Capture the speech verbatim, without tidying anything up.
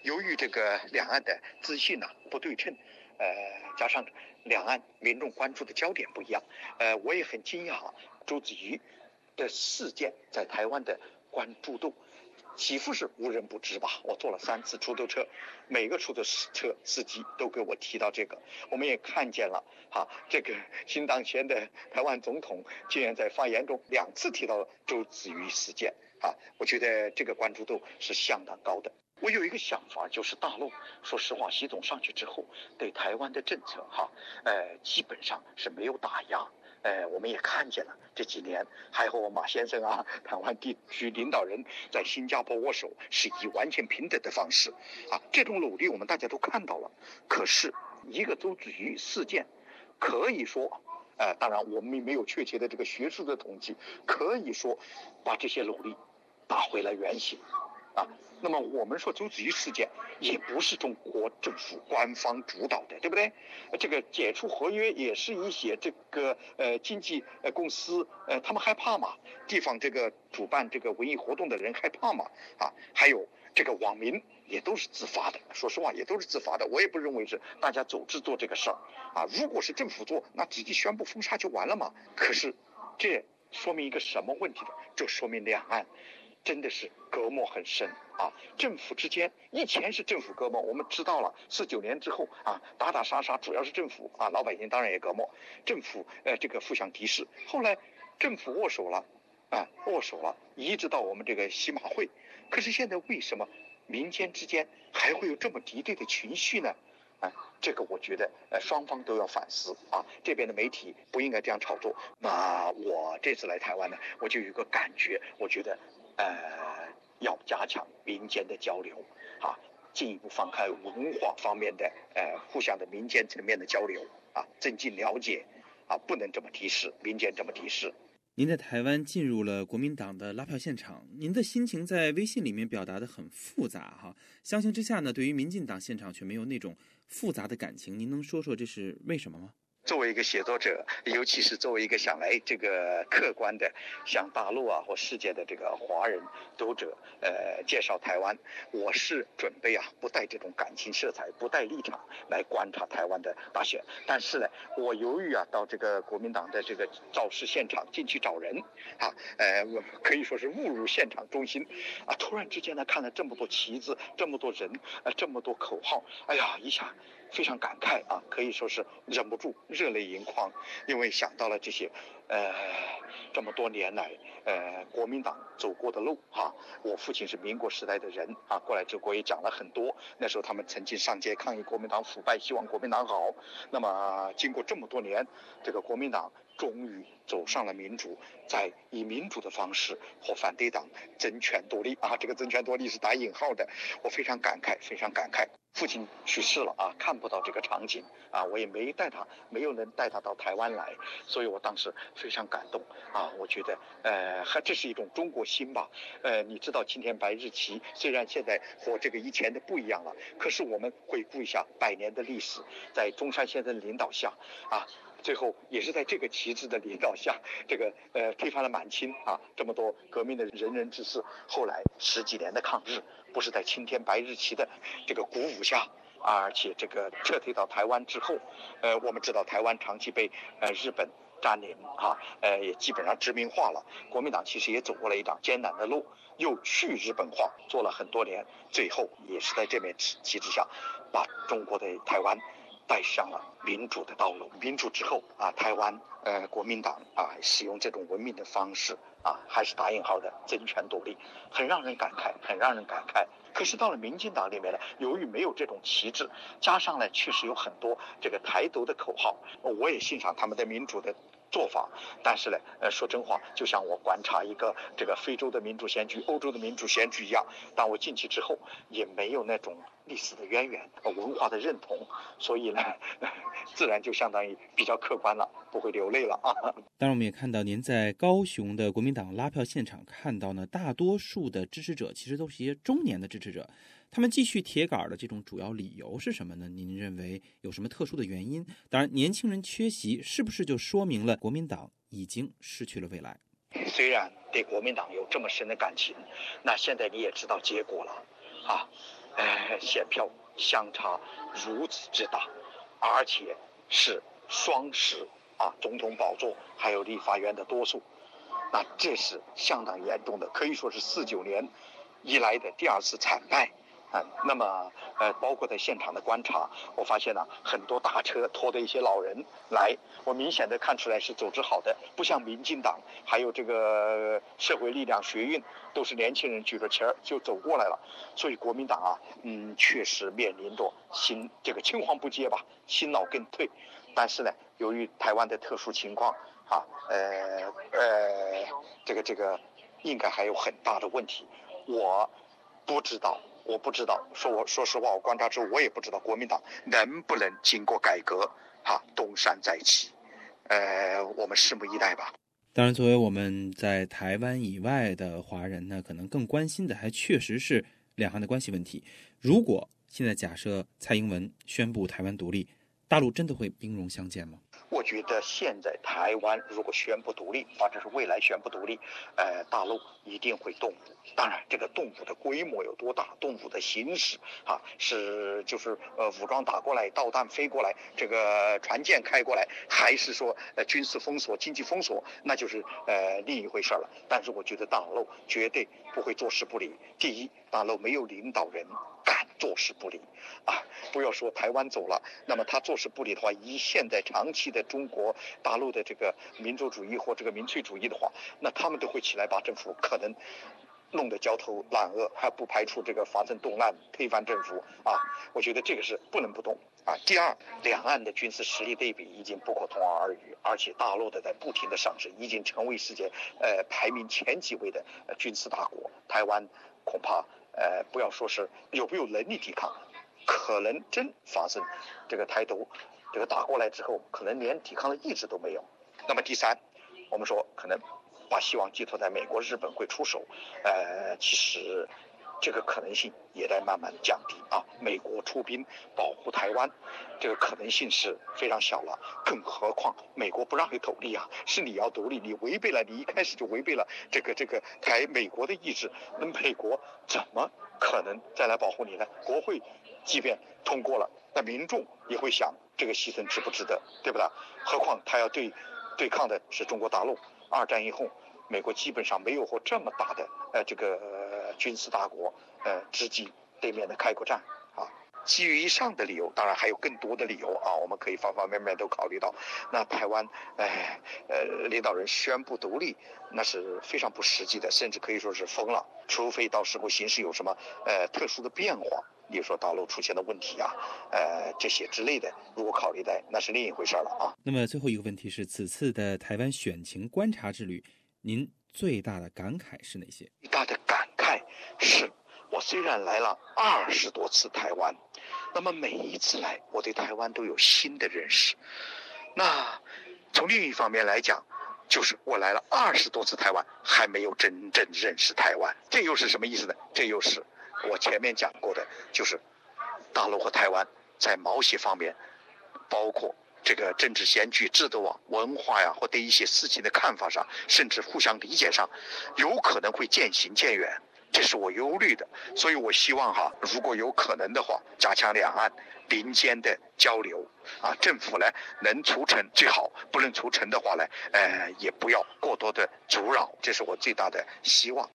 由于这个两岸的资讯呢、啊、不对称，呃，加上两岸民众关注的焦点不一样，呃，我也很惊讶，周子瑜的事件在台湾的关注度几乎是无人不知吧。我坐了三次出租车，每个出租车司机都给我提到这个。我们也看见了哈，这个新当选的台湾总统竟然在发言中两次提到周子瑜事件啊，我觉得这个关注度是相当高的。我有一个想法，就是大陆说实话，习总上去之后对台湾的政策哈，呃，基本上是没有打压。呃，我们也看见了这几年，还和马先生啊，台湾地区领导人在新加坡握手，是以完全平等的方式啊，这种努力我们大家都看到了。可是一个周子瑜事件，可以说，呃，当然我们没有确切的这个学术的统计，可以说把这些努力打回了原形啊。那么我们说周子瑜事件也不是中国政府官方主导的，对不对？这个解除合约也是一些这个呃经纪呃公司呃他们害怕嘛，地方这个主办这个文艺活动的人害怕嘛啊，还有这个网民也都是自发的，说实话也都是自发的，我也不认为是大家组织做这个事儿啊。如果是政府做，那直接宣布封杀就完了嘛。可是这说明一个什么问题呢？就说明两岸真的是隔膜很深啊！政府之间以前是政府隔膜，我们知道了，四九年之后啊，打打杀杀主要是政府啊，老百姓当然也隔膜，政府呃这个互相敌视。后来政府握手了啊，握手了，一直到我们这个西马会。可是现在为什么民间之间还会有这么敌对的情绪呢？啊，这个我觉得呃双方都要反思啊，这边的媒体不应该这样炒作。那我这次来台湾呢，我就有个感觉，我觉得呃要加强民间的交流啊，进一步放开文化方面的呃互相的民间层面的交流啊，增进了解啊，不能这么敌视，民间这么敌视。 您在台湾进入了国民党的拉票现场，您的心情在微信里面表达的很复杂哈。相形之下呢，对于民进党现场却没有那种复杂的感情，您能说说这是为什么吗？ 作为一个写作者，尤其是作为一个想来这个客观的向大陆啊或世界的这个华人读者呃介绍台湾，我是准备啊不带这种感情色彩，不带立场来观察台湾的大选。但是呢，我由于啊到这个国民党的这个造势现场进去找人啊，呃可以说是误入现场中心啊，突然之间呢看了这么多旗子，这么多人，呃这么多口号，哎呀一下非常感慨啊，可以说是忍不住热泪盈眶，因为想到了这些，呃，这么多年来，呃，国民党走过的路哈、啊。我父亲是民国时代的人啊，过来之后也讲了很多。那时候他们曾经上街抗议国民党腐败，希望国民党好。那么经过这么多年，这个国民党终于走上了民主，在以民主的方式和反对党争权夺利啊，这个争权夺利是打引号的。我非常感慨，非常感慨。父亲去世了啊，看不到这个场景啊，我也没带他，没有人带他到台湾来，所以我当时非常感动啊。我觉得，呃，这是一种中国心吧。呃，你知道青天白日旗，虽然现在和这个以前的不一样了，可是我们回顾一下百年的历史，在中山先生领导下啊。最后也是在这个旗帜的领导下，这个呃推翻了满清啊，这么多革命的仁人志士，后来十几年的抗日，不是在青天白日旗的这个鼓舞下，而且这个撤退到台湾之后，呃，我们知道台湾长期被呃日本占领啊，呃也基本上殖民化了。国民党其实也走过了一条艰难的路，又去日本化，做了很多年，最后也是在这面旗帜下，把中国的台湾带上了民主的道路。民主之后啊，台湾呃国民党啊使用这种文明的方式啊，还是打引号的争权夺利，很让人感慨，很让人感慨。可是到了民进党里面呢，由于没有这种旗帜，加上呢确实有很多这个台独的口号，我也欣赏他们的民主的做法，但是呢，呃，说真话，就像我观察一个这个非洲的民主选举、欧洲的民主选举一样，当我进去之后，也没有那种历史的渊源、文化的认同，所以呢，自然就相当于比较客观了，不会流泪了啊。 当然，我们也看到您在高雄的国民党拉票现场看到呢，大多数的支持者其实都是一些中年的支持者。他们继续铁杆的这种主要理由是什么呢？您认为有什么特殊的原因？当然，年轻人缺席是不是就说明了国民党已经失去了未来？ 虽然对国民党有这么深的感情，那现在你也知道结果了啊。 呃，选票相差如此之大，而且是双十啊，总统宝座还有立法院的多数，那这是相当严重的，可以说是四九年以来的第二次惨败。啊，那么呃，包括在现场的观察，我发现呢、啊，很多大车拖着一些老人来，我明显的看出来是组织好的，不像民进党还有这个社会力量学运，都是年轻人举着旗儿就走过来了。所以国民党啊，嗯，确实面临着新这个青黄不接吧，新老更退。但是呢，由于台湾的特殊情况啊，呃呃，这个这个应该还有很大的问题，我不知道。我不知道，说我说实话，我观察之后，我也不知道国民党能不能经过改革，哈，东山再起。呃，我们拭目以待吧。 当然，作为我们在台湾以外的华人呢，可能更关心的还确实是两岸的关系问题。如果现在假设蔡英文宣布台湾独立，大陆真的会兵戎相见吗？ 我觉得现在台湾如果宣布独立，或者是未来宣布独立，呃，大陆一定会动武。当然，这个动武的规模有多大，动武的形式啊，是就是呃武装打过来，导弹飞过来，这个船舰开过来，还是说呃军事封锁、经济封锁，那就是呃另一回事了。但是我觉得大陆绝对不会坐视不理。第一，大陆没有领导人敢坐视不理啊！不要说台湾走了，那么他坐视不理的话，以现在长期的中国大陆的这个民族主义或这个民粹主义的话，那他们都会起来把政府可能弄得焦头烂额，还不排除这个发生动乱推翻政府啊！我觉得这个是不能不动啊。第二，两岸的军事实力对比已经不可同日而语，而且大陆的在不停的上升，已经成为世界呃排名前几位的、呃、军事大国。台湾恐怕呃不要说是有没有能力抵抗，可能真发生这个台独这个打过来之后，可能连抵抗的意志都没有。那么第三，我们说可能把希望寄托在美国、日本会出手，呃，其实这个可能性也在慢慢降低啊。美国出兵保护台湾，这个可能性是非常小了。更何况美国不让你独立啊，是你要独立，你违背了，你一开始就违背了这个这个台美国的意志，那美国怎么可能再来保护你呢？国会即便通过了，那民众也会想这个牺牲值不值得，对不对？何况他要对对抗的是中国大陆。二战以后，美国基本上没有和这么大的呃这个、呃、军事大国呃直击对面的开过战啊。基于以上的理由，当然还有更多的理由啊，我们可以方方面面都考虑到。那台湾哎呃领导人宣布独立，那是非常不实际的，甚至可以说是疯了。除非到时候形势有什么呃特殊的变化。比如说大陆出现的问题啊，呃，这些之类的，如果考虑在，那是另一回事了啊。 那么最后一个问题是，此次的台湾选情观察之旅，您最大的感慨是哪些？ 最大的感慨是，我虽然来了二十多次台湾，那么每一次来，我对台湾都有新的认识。那从另一方面来讲，就是我来了二十多次台湾，还没有真正认识台湾，这又是什么意思呢？这又是我前面讲过的，就是大陆和台湾在某些方面，包括这个政治选举制度啊、文化呀，或对一些事情的看法上，甚至互相理解上，有可能会渐行渐远，这是我忧虑的。所以我希望哈，如果有可能的话，加强两岸民间的交流啊，政府呢能促成最好，不能促成的话呢，呃，也不要过多的阻扰，这是我最大的希望。